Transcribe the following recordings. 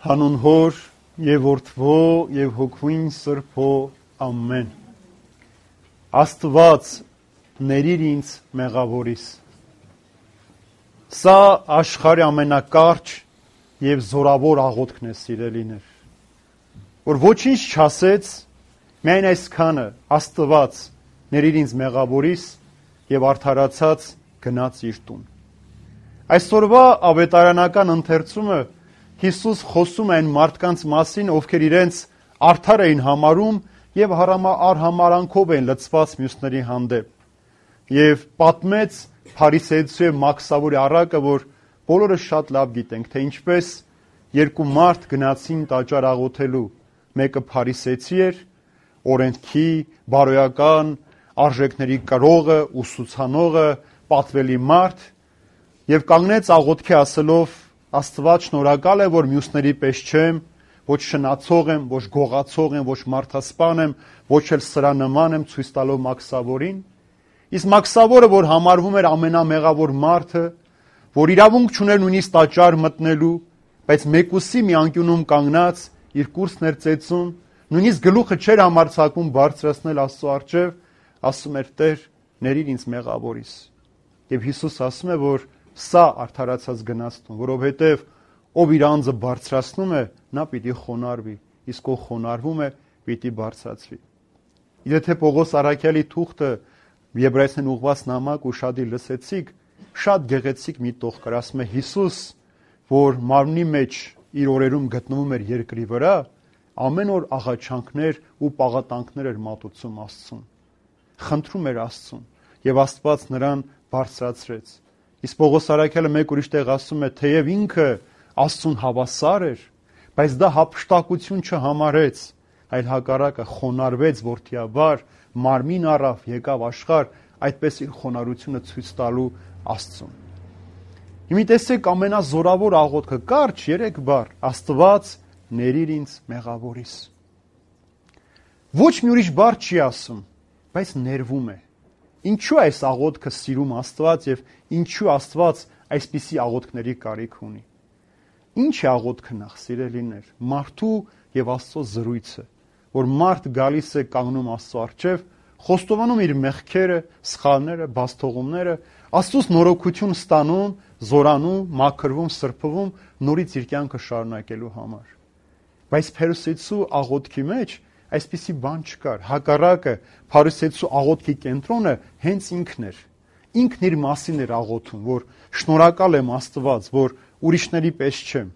Հանուն Հոր եւ Որդվո եւ Հոգուին Սրբո ամեն։ Աստված ներիր ինձ մեղավորիս։ Սա աշխարհի ամենակարճ եւ զորավոր աղոթքն է, սիրելիներ, որ ոչինչ չասեց, միայն այսքանը՝ Աստված ներիր ինձ մեղավորիս, եւ արդարացած գնաց իր տուն։ Այսօրվա ավետարանական ընթերցումը Հիսուս խոսում է այն մարդկանց մասին, ովքեր իրենց արդար էին համարում եւ արհամարանքով էին լցված մյուսների հանդեպ։ Եվ պատմեց փարիսեյցու եւ մաքսավորի առակը, որ բոլորը շատ լավ գիտենք, թե ինչպես երկու մարդ գնացին տաճար աղոթելու։ Մեկը փարիսեցի էր, օրենքի, բարոյական, արժեքների կրողը, ուսուցանողը, պատվելի մարդ, եւ կանգնեց աղոթքի ասելով. Աստված շնորհակալ է, որ մյուսների պես չեմ, ոչ շնացող եմ, ոչ գողացող եմ, ոչ մարդասպան եմ, ոչ էլ սրա նման եմ, ցույց տալով մաքսավորին։ Իսկ մաքսավորը, որ համարվում էր ամենամեղավոր մարդը, որ իրավունք չուներ նույնիսկ տաճար մտնելու, բայց մեկուսի մի անկյունում կանգնած իր կուրսն էր ծեծում, նույնիսկ գլուխը չէր համարձակում բարձրացնել Աստծո առջև, ասում էր. Տեր, ներիր ինձ մեղավորիս։ Եվ Հիսուս ասում է, որ սա արդարացած գնացտուն, որովհետև ով իր անձը բարձրացնում է, նա պիտի խոնարհվի, իսկ ով խոնարհվում է, պիտի բարձրացվի։ Եթե Պողոս առաքյալի թուղթը Եբրայեցին ուղված նամակ ուշադիր լսեցիք, շատ գեղեցիկ մի տող կար, ասում է Հիսուս, որ մարմնի մեջ իր օրերում գտնվում էր երկրի վրա, ամեն օր աղաչանքներ ու պաղատանքներ էր մատուցում Աստծուն, խնդրում էր Աստծուն, եւ Աստված նրան բարձրացրեց։ Իսկ Պողոս առաքյալը մեկ ուրիշ տեղ ասում է, թեև ինքը Աստծուն հավասար էր, բայց դա հափշտակություն չհամարեց, այլ հակառակը խոնարհվեց որդիաբար, մարմին առավ, եկավ աշխարհ, այդպես իր խոնարհությունը ցույց տալու Աստծուն։ Հիմա տեսեք ամենազորավոր աղոթքը, կարճ 3 բառ. Աստված ներիր ինձ մեղավորիս։ Ոչ մի ուրիշ բառ չի ասում, բայց ներվում է։ Ինչու այս աղոթքը սիրում Աստված եւ ինչու Աստված այսպիսի աղոթքների կարիք ունի։ Ինչ է աղոթքը նախ, սիրելիներ, մարդու եւ Աստծո զրույցը, որ մարդ գալիս է կանգնում Աստծո առջև, խոստովանում իր մեղքերը, սխալները, բաստողումները, Աստծոս նորոգություն ստանում, զորանում, մաքրվում, սրբվում, նորից իր կյանքը շարունակելու համար։ Բայց փարիսեցու աղոթքի մեջ այսպիսի բան չկար, հակառակը փարիսեցու աղոթքի կենտրոնը հենց ինքն էր։ Ինքն իր մասին էր աղոթում, որ շնորհակալ եմ Աստված, որ ուրիշների պես չեմ,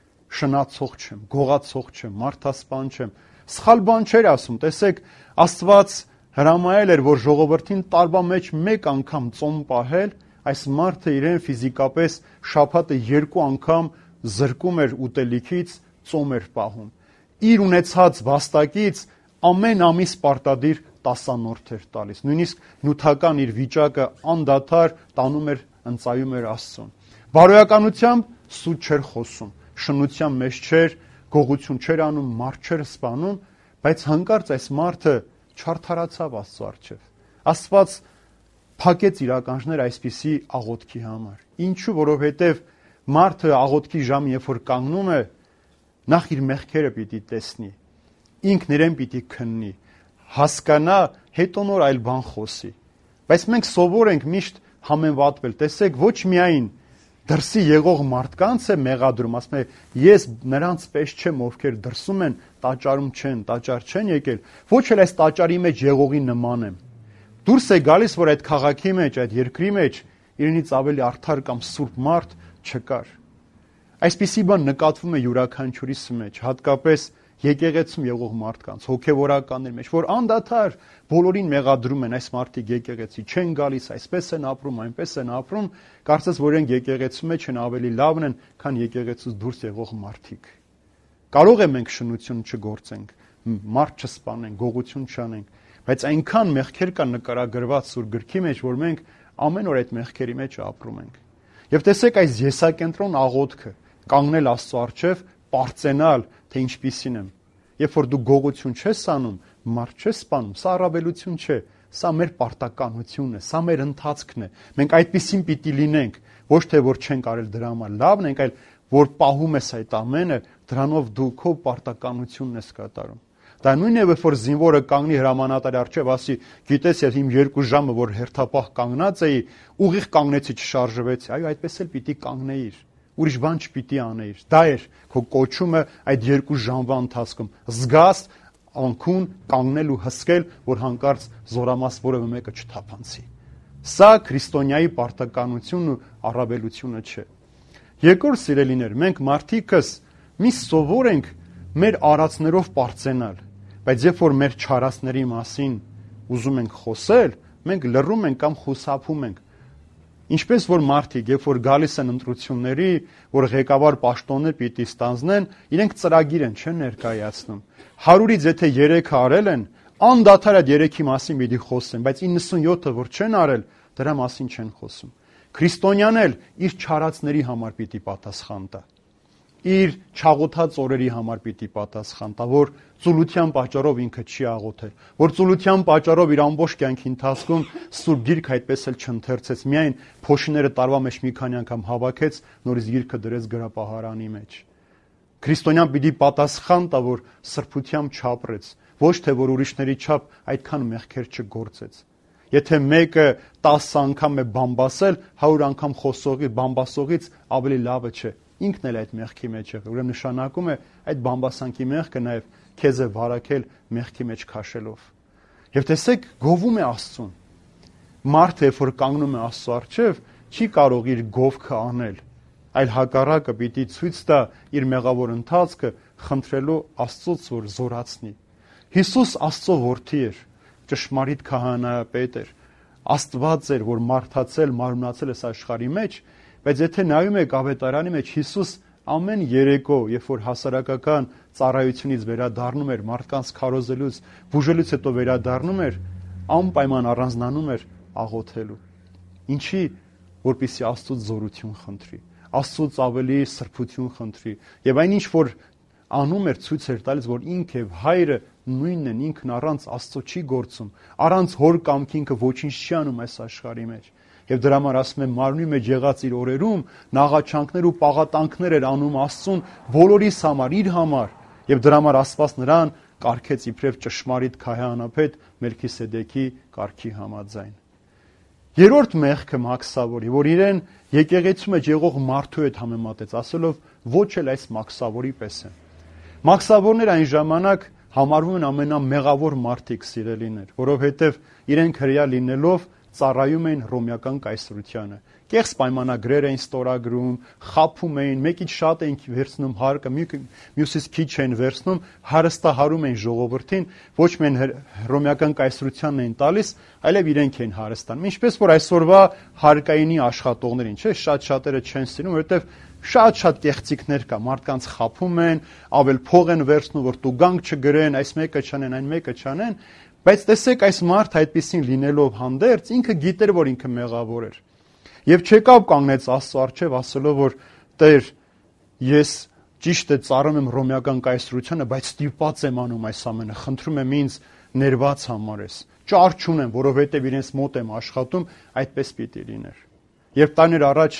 շնացող չեմ, գողացող չեմ, մարդասպան չեմ, սխալ բան չէր ասում։ Տեսեք, Աստված հրամայել էր, որ ժողովրդին տարվա մեջ 1 անգամ ծոմ պահել, այս մարդը իրեն ֆիզիկապես շաբաթը 2 անգամ զրկում էր ուտելիքից, ծոմ էր պահում։ Իր ունեցած վաստակից ամեն ամիս պարտադիր 10 էր տալիս, նույնիսկ նյութական իր վիճակը անդադար տանում էր, ընծայում էր Աստծուն։ Բարոյականությամբ սուտ չէր խոսում, շնության մեջ չէր, գողություն չէր անում, մարդ չէր սպանում, բայց հանկարծ այս մարդը չարդարացավ Աստծո առջև։ Աստված փակեց իր ականջները այսպիսի աղոթքի համար։ Ինչու? Որովհետև մարդը աղոթքի ժամը, երբ որ կանգնում է, նախ իր մեղքերը պիտի տեսնի, ինքն իրեն պիտի քննի, հասկանա, հետո նոր այլ բան խոսի։ Բայց մենք սովոր ենք միշտ համեմատվել։ Տեսեք, ոչ միայն դրսի եղող մարդկանց է մեղադրում, ասում է, ես նրանց պես չեմ, ովքեր դրսում են, տաճարում չեն, տաճար չեն եկել, ոչ էլ այս տաճարի մեջ եղողի նման եմ։ Դուրս է գալիս, որ այդ քաղաքի մեջ, այդ երկրի մեջ իրենից ավելի արդար կամ սուրբ մարդ չկար։ Այսպիսի բան նկատվում է յուրաքանչյուրիս մեջ, հատկապես եկեղեցում եղող մարդկանց, հոգևորականների մեջ, որ անդադար բոլորին մեղադրում են, այս մարդիկ եկեղեցի չեն գալիս, այսպես են ապրում, այնպես են ապրում, կարծես որ են եկեղեցու մեջ են ավելի լավն են, քան եկեղեցուց դուրս եղող մարդիկ։ Կարող է մենք շնություն չգործենք, մարդ չսպանենք, գողություն չանենք, բայց այնքան մեղքեր կան նկարագրված Սուրբ գրքի մեջ, որ մենք ամեն օր այդ մեղքերի մեջ ապրում ենք։ Եվ տեսեք այս եսակենտրոն աղոթքը, կանգնել Աստծո առջև, պարծենալ, թե ինչպիսին եմ։ Երբ որ դու գողություն չես անում, մարդ չես սպանում, սա առավելություն չէ, սա մեր պարտականությունն է, սա մեր ընթացքն է։ Մենք այդպիսին պիտի լինենք, ոչ թե որ չենք արել դրա համար լավն ենք, այլ որ պահում ես այդ ամենը, դրանով դու քո պարտականությունն ես կատարում։ Դա նույնն է, որ զինվորը կանգնի հրամանատարի առջև, ասի, գիտես, ես իմ 2 ժամը, որ հերթապահ կանգնած էի, ուղիղ կանգնեցի, չշարժվեցի։ Այո, այդպես էլ պիտի կանգնեիր։ Ուրիշ բան չպիտի անեիր։ Դա էր քո կոչումը այդ 2 ժամվա ընթացքում։ Զգաս անքուն կանգնել ու հսկել, որ հանկարծ զորամաս որևէ մեկը չթափանցի։ Սա քրիստոնյայի պարտականությունն ու առավելությունը չէ։ Երկրորդ, սիրելիներ, մենք մարդիկս մի սովոր ենք մեր արածներով պարծենալ, բայց երբ որ մեր չարածների մասին ուզում ենք խոսել, մենք լռում ենք կամ խուսափում ենք։ Ինչպես որ մարդիկ, երբ որ գալիս են ընտրությունների, որ ղեկավար պաշտոններ պիտի ստանձնեն, իրենք ծրագիր են չեն ներկայացնում։ 100-ից եթե 3-ը արել են, անդադար այդ 3-ի մասին պիտի խոսեն, բայց 97-ը որ չեն արել, դրա մասին չեն խոսում։ Քրիստոնյան էլ իր չարածների համար պիտի պատասխան տա։ Իր չաղոթած օրերի համար պիտի պատասխան տա, որ ծուլության պատճառով ինքը չի աղոթել, որ ծուլության պատճառով իր ամբողջ կյանքի ընթացքում Սուրբ Գիրքը այդպես էլ չընթերցեց, միայն փոշիները տարվա մեջ մի քանի անգամ հավաքեց, նորից Գիրքը դրեց գրապահարանի մեջ։ Քրիստոնյան պիտի պատասխան տա, որ սրբությամբ չապրեց, ոչ թե որ ուրիշների չափ այդքան մեղքեր չգործեց։ Եթե մեկը 10 անգամ է բամբասել, 100 անգամ խոսողի բամբասողից ավելի լավը չէ։ Ինքն էլ այդ մեղքի մեջ եղել, ուրեմն նշանակում է այդ բամբասանքի մեղքը նաև քեզ է վարակել մեղքի մեջ քաշելով։ Եվ տեսեք, գովում է Աստծուն։ Մարդը, երբ որ կանգնում է Աստծո առջև, չի կարող իր գովքը անել, այլ հակառակը պիտի ցույց տա իր մեղավոր ընթացքը, խնդրելու Աստծոց, որ զորացնի։ Հիսուս Աստծո որդի էր, ճշմարիտ քահանայապետ էր, Աստված էր, որ մարդացել, մարմնացել է աշխարհի մեջ, բայց եթե նայում եք ավետարանի մեջ, Հիսուս ամեն երեկո, երբ որ հասարակական ծառայությունից վերադառնում էր, մարդկանց քարոզելուց, բուժելուց հետո վերադառնում էր, անպայման առանձնանում էր աղոթելու։ Ինչի, որպեսզի Աստծուց զորություն խնդրի, Աստծուց ավելի սրբություն խնդրի, եւ այնինչ որ անում էր, ցույց էր տալիս, որ ինքը եւ Հայրը նույնն են, ինքն առանց Աստծո չի գործում, առանց Հոր կամքի ինքը ոչինչ չի անում այս աշխարհի մեջ։ Եվ դրա համար ասում եմ, մարմնի մեջ եղած իր օրերում նաղաչանքներ ու պաղատանքներ էր անում Աստծուն բոլորիս համար, իր համար, եւ դրա համար Աստված նրան կարգեց իբրև ճշմարիտ քահանապետ Մելքիսեդեկի կարգի համաձայն։ Երրորդ մեղքը Մաքսավորի, որ իրեն եկեղեցու մեջ եղող մարդու հետ համեմատեց, ասելով ոչ էլ այս Մաքսավորի պես է։ Մաքսավորներ այն ժամանակ համարվում են ամենամեղավոր մարդիկ, սիրելիներ, որովհետև իրենք հրեա լինելով ծառայում էին հռոմեական կայսրությանը։ Կեղծ պայմանագրեր էին ստորագրում, խաբում էին, մեկից շատ էին վերցնում հարկը, մյուսից քիչ էին վերցնում, հարստահարում էին ժողովրդին, ոչ միայն հռոմեական կայսրությանն էին տալիս, այլև իրենք էին հարստանում։ Ինչպես որ այսօրվա հարկայինի աշխատողներին, չէ, շատ-շատերը չեն սիրում, որովհետև շատ կեղծիքներ կա, մարդկանց խաբում են, ավել փող են վերցնում, որ տուգանք չգրեն, այս մեկը չանեն, այն մեկը չանեն, բայց տեսեք, այս մարդը այդպեսին լինելով հանդերձ, ինքը գիտեր, որ ինքը մեղավոր էր։ Եվ չեկավ կանգնեց Աստծո առջև, ասելով, որ Տեր, ես ճիշտ է ծառայում եմ հռոմեական կայսրությանը, բայց ստիպված եմ անում այս ամենը, խնդրում եմ ինձ ներված համարես։ Ճար չունեմ, որովհետև իրենց մոտ եմ աշխատում, այդպես պիտի լիներ։ Երբ տարիներ առաջ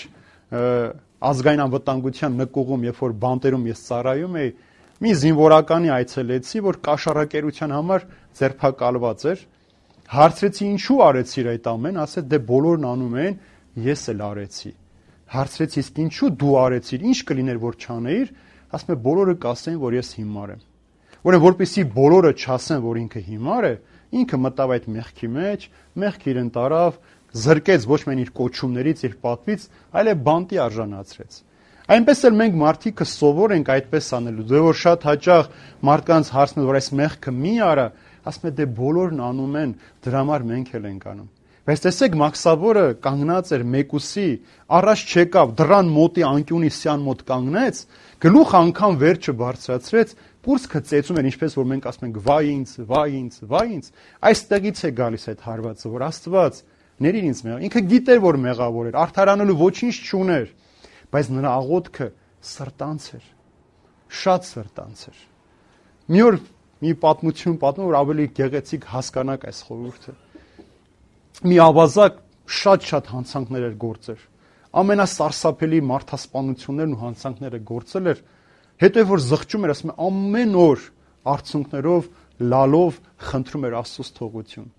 ազգային անվտանգության նկուղում, երբ որ բանտերում ես ծառայում էի, մի զինվորականի այցելեցի, որ կաշառակերության համար ձերբակալված էր, հարցրեցի ինչու արեցիր այդ ամեն, ասեց դե բոլորն անում են, ես էլ արեցի։ Հարցրեցի իսկ ինչու դու արեցիր, ինչ կլիներ որ չանեիր, ասում է բոլորը կասեն, որ ես հիմար եմ։ Ուրեմն որպեսզի բոլորը չասեն, որ ինքը հիմար է, ինքը մտավ այդ մեղքի մեջ, մեղքը իրեն տարավ, զրկեց ոչ միայն իր կոչումներից, իր պատվից, այլև բանտի արժանացրեց։ Այնպես էլ մենք մարդիկը սովոր ենք այդպես անելու, դե որ շատ հաճախ մարդկանց հարցնում որ այս մեղքը մի արա, ասում է դե բոլորն անում են, դրա համար մենք էլ ենք անում։ Բայց տեսեք, Մաքսավորը կանգնած էր մեկուսի, առաջ չեկավ, դռան մոտի անկյունի սյան մոտ կանգնեց, գլուխ անգամ վեր չբարձրացրեց, կուրծքը ծեծում էր, ինչպես որ մենք ասում ենք վայ ինձ, վայ ինձ, վայ ինձ։ Այստեղից է գալիս այդ հարվածը, որ Աստված ների ինձ մեղ։ Ինքը գիտեր, որ մեղավոր էր, արդարանալու ոչինչ չուներ, բայց նրա աղոթքը սրտանց էր, շատ սրտանց էր։ Մի օր մի պատմություն պատմում, որ ավելի գեղեցիկ հասկանաք այս խորհուրդը։ Մի ավազակ շատ հանցանքներ էր գործել։ Ամենասարսափելի մարդասպանություններն ու հանցանքները գործել էր, Հետո որ զղջում էր, ասում է ամեն օր արցունքներով լալով խնդրում էր Աստծուց թողություն։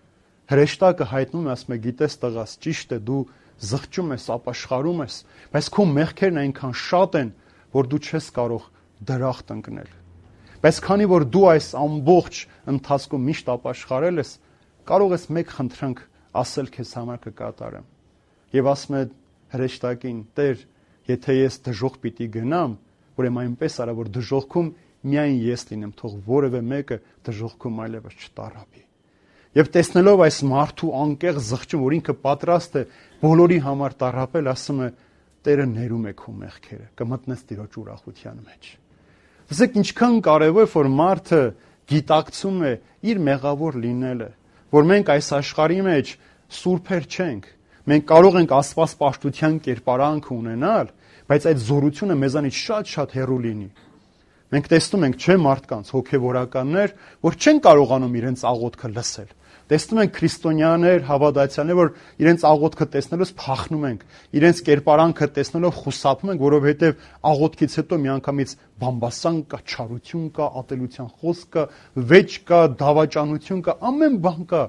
Հրեշտակը հայտնում է, ասում է, գիտես տղաս, ճիշտ է, դու զղջում ես, ապաշխարում ես, բայց քո մեղքերն այնքան շատ են, որ դու չես կարող դրախտ ընկնել։ Բայց քանի որ դու այս ամբողջ ընթացքում միշտ ապաշխարել ես, կարող ես մեկ խնդրանք ասել քեզ համար կկատարեմ։ Եվ ասում է հրեշտակին, Տեր, եթե ես դժոխք պիտի գնամ, ուրեմն այնպես արա, որ դժոխքում միայն ես լինեմ, թող որևէ մեկը դժոխքում այլևս չտարապի։ Եվ տեսնելով այս մարդու անկեղ զղջում, որ ինքը պատրաստ է բոլորի համար տառապել, ասում է, Տերը ներում է քո մեղքերը, կմտնես Տիրոջ ուրախության մեջ։ Տեսեք, ինչքան կարևոր է, որ մարդը գիտակցում է իր մեղավոր լինելը, որ մենք այս աշխարհի մեջ սուրբեր չենք։ Մենք կարող ենք Աստված պաշտության կերպարանք ունենալ, բայց այդ զորությունը մեզանից շատ-շատ հեռու լինի։ Մենք տեսնում ենք, չէ, մարդկանց հոգևորականներ, որ չեն կարողանում իրենց աղոթքը լսել։ Տեսնում ենք քրիստոնյաներ, հավատացյալներ, որ իրենց աղոթքը տեսնելուց փախնում ենք, իրենց կերպարանքը տեսնելով խուսափում ենք, որովհետև աղոթքից հետո միանգամից բամբասան կա, չարություն կա, ատելության խոսք կա, վեճ կա, դավաճանություն կա, ամեն բան կա։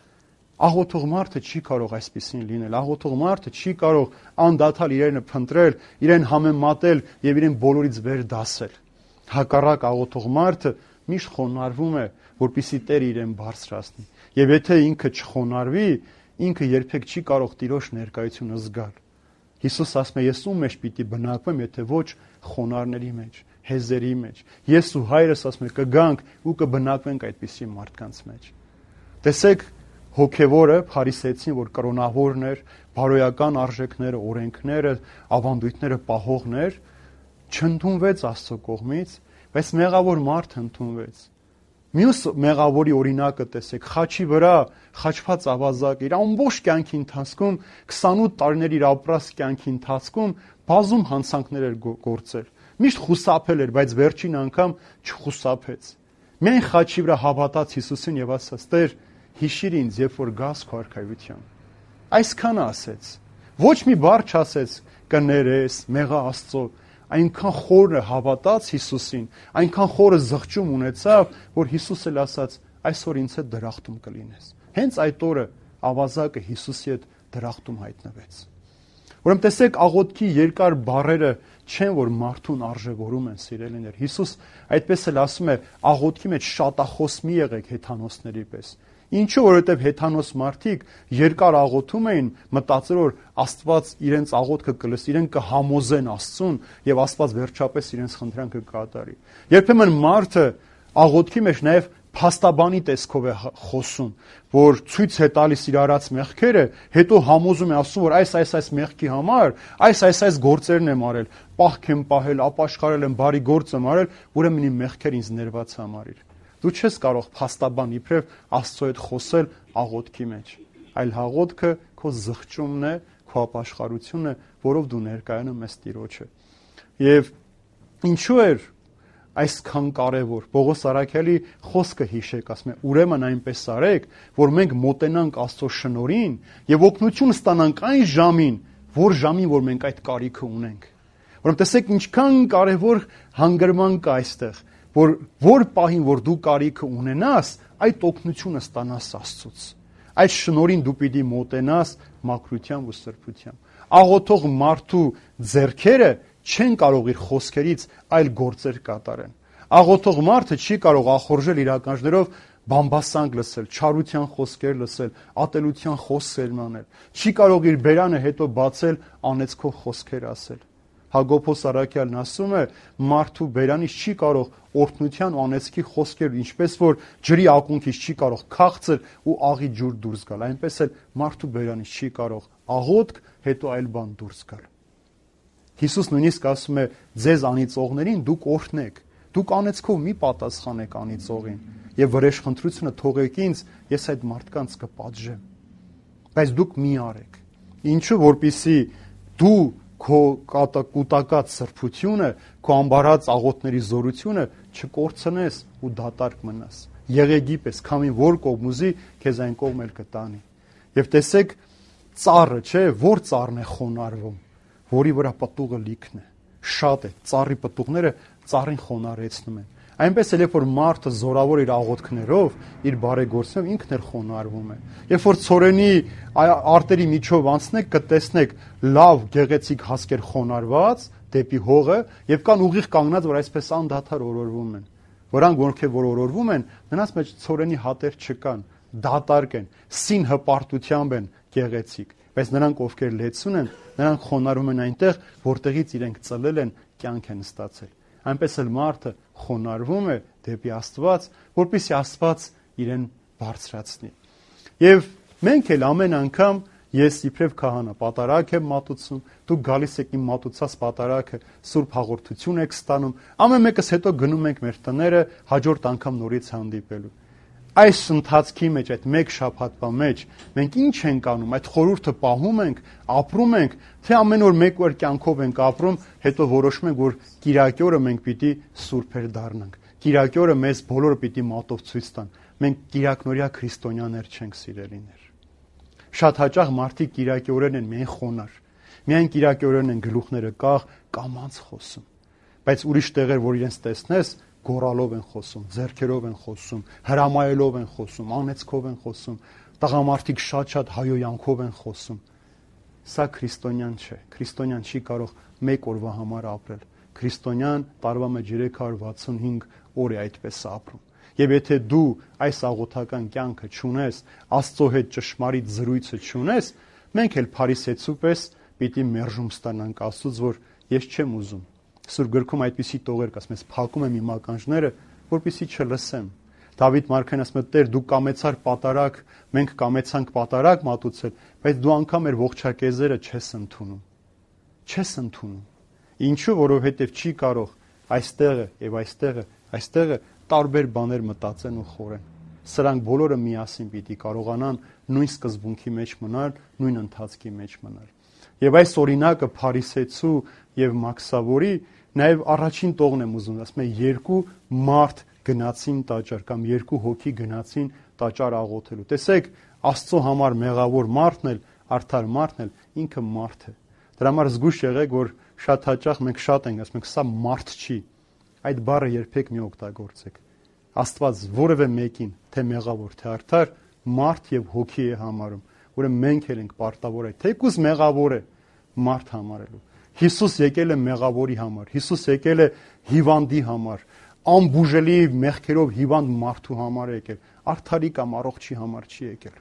Աղոթող մարդը չի կարող այսպեսին լինել։ Աղոթող մարդը չի կարող անդադար իրենը փնտրել, իրեն համեմատել եւ իրեն բոլորից վեր դասել։ Հակառակ աղոթող մարդը միշտ խոնարհվում է, որպեսզի Տերը իրեն բարձրացնի։ Եվ եթե ինքը չխոնարհվի, ինքը երբեք չի կարող Տիրոջ ներկայությունը զգալ։ Հիսուս ասում է, ես ում մեջ պիտի բնակվեմ, եթե ոչ խոնարհների մեջ, հեզերի մեջ։ Ես ու Հայրս, ասում է, կգանք ու կբնակվենք այդպիսի մարդկանց մեջ։ Տեսեք, հոգևորը, փարիսեցին, որ կրոնավորն էր, բարոյական արժեքները, օրենքները, ավանդույթները պահողներ, չընդունվեց Աստծո կողմից, բայց մեղավոր մարդ ընդունվեց։ Մյուս մեղավորի օրինակը տեսեք, խաչի վրա խաչված ավազակ իր ամբողջ կյանքի ընթացքում 28 տարիներ իր ապրած կյանքի ընթացքում բազում հանցանքներ էր գործել։ Միշտ խուսափել էր, բայց վերջին անգամ չխուսափեց։ Միայն խաչի վրա հավատաց Հիսուսին եւ ասաց. Տեր, հիշիր ինձ, երբ որ գաս քո արքայության։ Այսքանը ասեց։ Ոչ մի բառ չասեց կներես, մեղա Աստծո։ Այնքան խորը հավատաց Հիսուսին, այնքան խորը զղջում ունեցավ, որ Հիսուսը ասաց. այսօր ինձ հետ դրախտում կլինես։ Հենց այդ օրը ավազակը Հիսուսի հետ դրախտում հայտնվեց։ Ուրեմն տեսեք, աղոթքի երկար բառերը չեն, որ մարդուն արժևորում են, սիրելիներ։ Հիսուս այդպես էլ ասում է, աղոթքի մեջ շատախոս մի եղեք հեթանոսների պես։ Ինչու, որովհետև հեթանոս մարդիկ երկար աղոթում էին, մտածել որ Աստված իրենց աղոթքը կլսի, իրենք կհամոզեն Աստծուն եւ Աստված վերջապես իրենց խնդրանքը կատարի։ Երբեմն մարդը աղոթքի մեջ նաեւ փաստաբանի տեսքով է խոսում, որ ցույց է տալիս իր արած մեղքերը, հետո համոզում է ասում, որ այս մեղքի համար, այս գործերն եմ արել, պահք եմ պահել, ապաշխարել եմ, բարի գործ եմ արել, ուրեմն իմ մեղքերը ինձ ներված համարիր։ Դու չես կարող փաստաբան իբրև Աստծո հետ խոսել աղոթքի մեջ, այլ աղոթքը քո զղջումն է, քո ապաշխարությունն է, որով դու ներկայանում ես Տիրոջը։ Եվ ինչու էր այսքան կարևոր Պողոս առաքյալի խոսքը հիշեք, ասում է, ուրեմն այնպես արեք, որ մենք մոտենանք Աստծո շնորհին եւ օգնություն ստանանք այն ժամին, որ մենք այդ կարիքը ունենք։ Ուրեմն տեսեք ինչքան կարևոր հանգրման կա այստեղ, որ պահին, որ դու կարիքը ունենաս, այդ օգնությունը ստանաս Աստծուց։ Այդ շնորհին դու պիտի մոտենաս մաքրությամբ ու սրբությամբ։ Աղոթող մարդու ձեռքերը չեն կարող իր խոսքերից այլ գործեր կատարեն։ Աղոթող մարդը չի կարող ախորժել իր ականջներով բամբասանք լսել, չարության խոսքեր լսել, ատելության խոսքեր անել։ Չի կարող իր բերանը հետո բացել անեծքող խոսքեր ասել։ Հակոբոս առաքյալն ասում է, մարդու բերանից չի կարող օրհնության ու անեծքի խոսքեր, ինչպես որ ջրի ակունքից չի կարող քաղցր ու աղի ջուր դուրս գալ, այնպես էլ մարդու բերանից չի կարող աղոթք, հետո այլ բան դուրս գալ։ Հիսուս նույնիսկ ասում է, ձեզ անիծողներին դուք օրհնեք, դուք անեծքով մի պատասխանեք անիծողին, եւ վրեժխնդրությունը թողեք ինձ, ես այդ մարդկանց կպատժեմ։ Բայց դուք մի արեք։ Ինչու, որպեսզի դու քո կուտակած սրբությունը, քո ամբարած աղոթների զորությունը չկորցնես ու դատարկ մնաս։ Եղեգի պես, քամին որ կողմ ուզի, քեզ այն կողմ էլ կտանի։ Եվ տեսեք, ծառը, չէ, որ ծառն է խոնարհվում, որի վրա պտուղը լիքն է։ շատ է, ծառի պտուղները ծառին խոնարհեցնում են։ Այնպես էլ երբ որ մարդը զորավոր իր աղոթքներով, իր բարեգործությամբ ինքն էլ խոնարհվում է։ Երբ որ ցորենի արտերի միջով անցնեք, կտեսնեք լավ գեղեցիկ հասկեր խոնարհված դեպի հողը եւ կան ուղիղ կանգնած, որ այսպես անդադար օրորվում են։ Որոնք որ օրորվում են, նրանց մեջ ցորենի հատեր չկան, դատարկ են, սին հպարտությամբ են գեղեցիկ, բայց նրանք ովքեր լեցուն են, նրանք խոնարհվում են այնտեղ, որտեղից իրենք ծլել են, կյանք են ստացել։ Այնպես էլ մարդը խոնարհվում է դեպի Աստված, որպեսզի Աստված իրեն բարձրացնի։ Եվ մենք էլ ամեն անգամ ես իբրև քահանա պատարագ եմ մատուցում, դուք գալիս եք իմ մատուցած պատարագը, սուրբ հաղորդություն եք ստանում, ամեն մեկս հետո գնում ենք մեր տները հաջորդ անգամ նորից հանդիպելու։ Այս ընթացքի մեջ, այդ մեկ շաբաթվա մեջ մենք ինչ ենք անում, այդ խորհուրդը պահում ենք, ապրում ենք, թե ամեն օր մեկ օր կյանքով ենք ապրում, հետո որոշում ենք, որ կիրակի օրը մենք պիտի սուրբեր դառնանք։ Կիրակի օրը մեզ բոլորը պիտի մատով ցույց տան։ Մենք կիրակնորյա քրիստոնյաներ չենք, սիրելիներ։ Շատ հաճախ մարդիկ կիրակի օրերն են միայն խոնար, միայն կիրակի օրերն են գլուխները կաղ, կամաց խոսում, բայց ուրիշ տեղեր, որ իրենց տեսնես, գորալով են խոսում, ձեռքերով են խոսում, հրամայելով են խոսում, անեծքով են խոսում, տղամարդիկ շատ հայոյանքով են խոսում։ Սա քրիստոնյան չէ։ Քրիստոնյան չի կարող մեկ օրվա համար ապրել։ Քրիստոնյան տարվա մեջ 365 օր է այդպես ապրում։ Եվ եթե դու այս աղոթական կյանքը չունես, Աստծո հետ ճշմարիտ զրույցը չունես, մենք էլ փարիսեցու պես պիտի մերժում ստանանք Աստծուց, որ ես չեմ ուզում։ Սուրբ գրքում այդպիսի տողեր կա, ասում ես, փակում եմ իմ ականջները, որպեսզի չլսեմ։ Դավիթ Մարգարեն ասում է, Տեր, դու կամեցար պատարագ, մենք կամեցանք պատարագ մատուցել, բայց դու անգամ մեր ողջակեզերը չես ընդունում։ Չես ընդունում։ Ինչու? Որովհետև չի կարող այստեղը եւ այստեղը տարբեր բաներ մտածեն ու խորեն։ Սրանք բոլորը միասին պիտի կարողանան նույն սկզբունքի մեջ մնալ, նույն ընթացքի մեջ մնալ։ Եվ այս օրինակը փարիսեցու եւ մաքսավորի նաեւ առաջին տողն եմ ուզում, ասում է երկու մարդ գնացին տաճար կամ երկու հոգի գնացին տաճար աղոթելու։ Տեսեք, Աստծո համար մեղավոր մարդն էլ, արդար մարդն էլ ինքը մարդ է։ Դրա համար զգույշ եղեք, որ շատ հաճախ մենք շատ ենք ասում, սա մարդ չի։ Այդ բառը երբեք մի օգտագործեք։ Աստված որևէ մեկին, թե մեղավոր, թե արդար, մարդ եւ հոգի է համարում, ուրեմն մենք էլ ենք պարտավոր այդ, թեկուզ մեղավոր է մարդ համարելու։ Հիսուս եկել է մեղավորի համար, Հիսուս եկել է հիվանդի համար, անբուժելի մեղքերով հիվանդ մարդու համար է եկել, արդարի կամ առողջի համար չի եկել։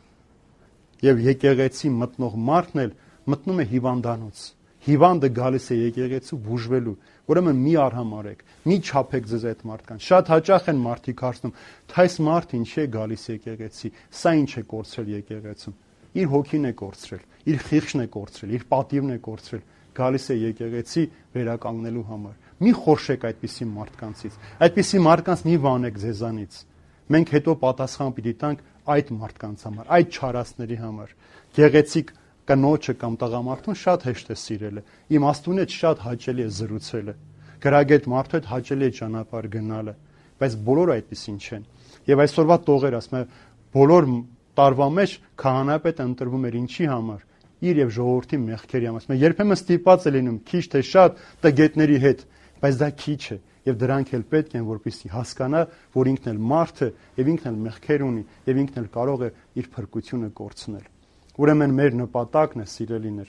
Եվ եկեղեցի մտնող մարդն էլ մտնում է հիվանդանոց։ Հիվանդը գալիս է եկեղեցու բուժվելու, ուրեմն մի արհամարեք, մի չափեք ձեզ այդ մարդկանց։ Շատ հաճախ են մարդիկ հարցնում, թե այս մարդը ինչ է գալիս եկեղեցի, սա ինչ է կորցրել եկեղեցում։ Իր հոգին է կորցրել, իր խիղճն է կորցրել, իր պատիվն է կորցրել, գալիս է եկեղեցի վերականգնելու համար։ Մի խորշեք այդպիսի մարդկանցից, այդպիսի մարդկանց մի վանեք ձեզանից։ Մենք հետո պատասխան պիտի տանք այդ մարդկանց համար, այդ չարացների համար։ Գեղեցիկ կնոջը կամ տղամարդուն շատ հեշտ է սիրելը, իմաստուն է շատ հաճելի է զրուցելը, գրագետ մարդու հետ հաճելի է ճանապարհ գնալը, բայց բոլորը այդպեսին չեն։ Եվ այսօրվա տողեր ասում է, բոլոր տարվա մեջ քահանայապետը ընտրվում էր ինչի համար, իր եւ ժողովրդի մեղքերի համար։ Ասում է, երբեմն ստիպված է լինում քիչ թե շատ տգետների հետ, բայց դա քիչ է եւ դրանք էլ պետք են, որպեսզի հասկանա, որ ինքն էլ մարդ է եւ ինքն էլ մեղքեր ունի եւ ինքն էլ կարող է իր փրկությունը կորցնել։ Ուրեմն մեր նպատակն է, սիրելիներ,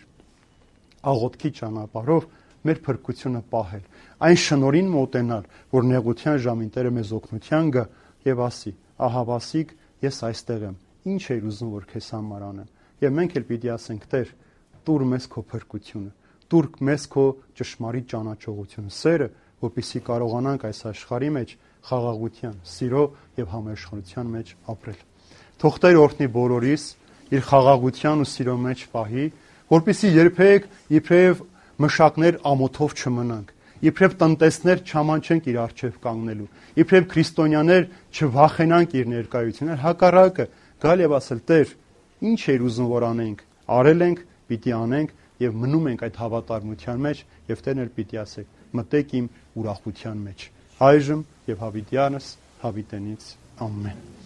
աղոթքի ճանապարհով մեր փրկությունը պահել, այն շնորհին մոտենալ, որ նեղության ժամին Տերը մեզ օգնության գա եւ ասի. «Ահա Վասիկ, ես այստեղ եմ, ինչ ես ուզում, որ քեզ համար անեմ»։ Եվ մենք էլ պիտի ասենք. «Տեր, տուր մեզ քո փրկությունը, տուր մեզ քո ճշմարիտ ճանաչողությունը, սերը, որպեսզի կարողանանք այս աշխարհի մեջ խաղաղության, սիրո եւ համաշխարհության մեջ ապրել»։ Թող Տեր օրհնի բոլորիս, իր խաղաղության ու սիրո մեջ պահի, որպեսզի երբեք իբրև մշակներ ամոթով չմնանք, իբրև տնտեսներ չամանչենք իր առջև կանգնելու, իբրև քրիստոնյաներ չվախենանք իր ներկայություններ, հակառակը գալ եւ ասել. «Տեր, ինչ էր ուզում որ անենք, արել ենք, պիտի անենք եւ մնում ենք այդ հավատարմության մեջ եւ Տերն էլ պիտի ասեք. մտեք իմ ուրախության մեջ»։ Այժմ եւ հավիտյանս հավիտենից ամեն։